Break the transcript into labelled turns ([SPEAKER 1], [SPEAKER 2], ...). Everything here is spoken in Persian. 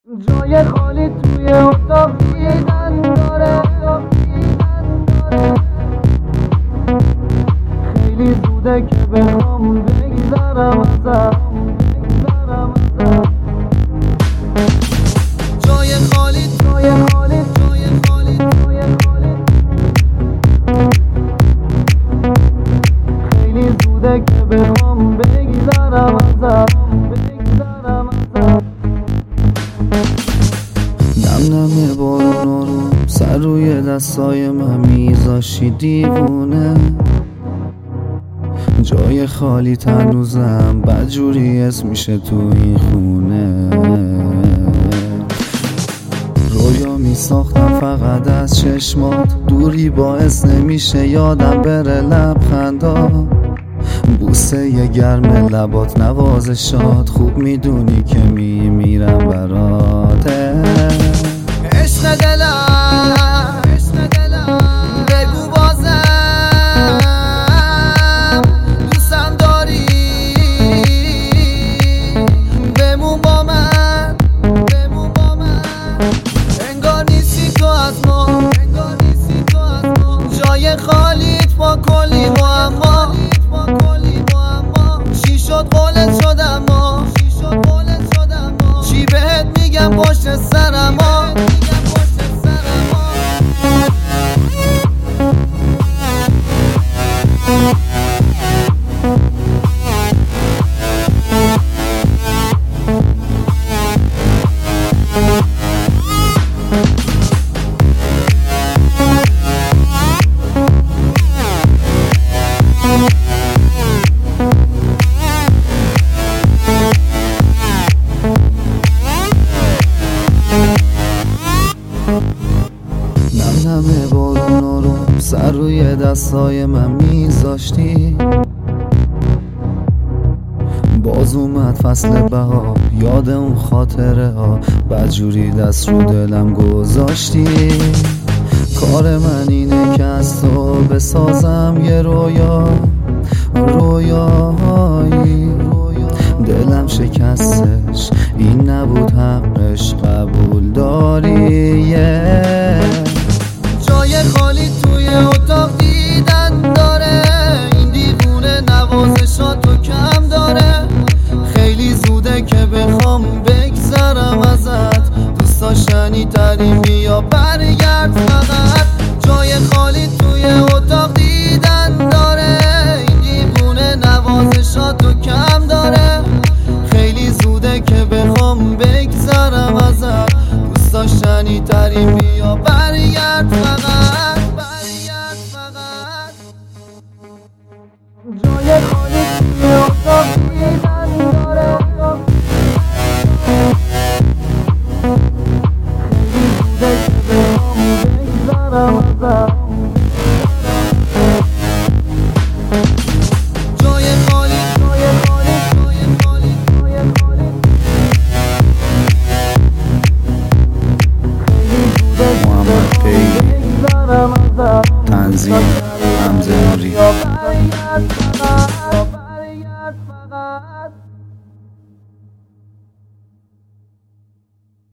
[SPEAKER 1] جای خالی توی اتاق دیدن داره، خیلی زوده که بخوام بگذرم ازم. جای خالی جای خالی جای خالی جای خالی، خیلی زوده که بخوام بگذرم ازم. نم بارون رو سر روی دستای من میذاشی دیوونه، جای خالی هنوزم بدجوری اسم میشه تو این خونه. رویا میساختم فقط از چشمات، دوری باعث نمیشه یادم بره لبخندا، بوسه ی گرم لبات نوازشات، خوب میدونی که میمیرم براته. عشق دلم بگو بازم دوستم داری، بمون با من انگار نیستی تو از ما، جای خالیت با کلی معما. چی شد قولت شدم ما، چی بهت میگم پشت سرم ها. نم بارونا رو سر روی دستای من میذاشتی، باز اومد فصل بهار، یاد اون خاطره ها بدجوری دست رو دلم گذاشتی. کار من اینه که از تو بسازم یه رویایی، دلم شکستش این نبود حقش، قبول داری. جای خالی توی اتاق دیدن داره، این دیوونه نوازشاتو کم داره، خیلی زوده که بخوام بگذرم ازت، دوست داشتنی ترین بیا برگرد فقط. جای خالی توی اتاق دیدن داره، این دیوونه نوازشاتو کم داره، خیلی زوده که بخوام بگذرم ازت، دوست داشتنی ترین بیا برگرد فقط. جای خالی توی اتاق دیدن داره، خیلی زوده که بخوام بگذرم ازت. جای خالی جای خالی جای خالی جای خالی، خیلی زوده که بخوام بگذرم ازت.
[SPEAKER 2] تنظیم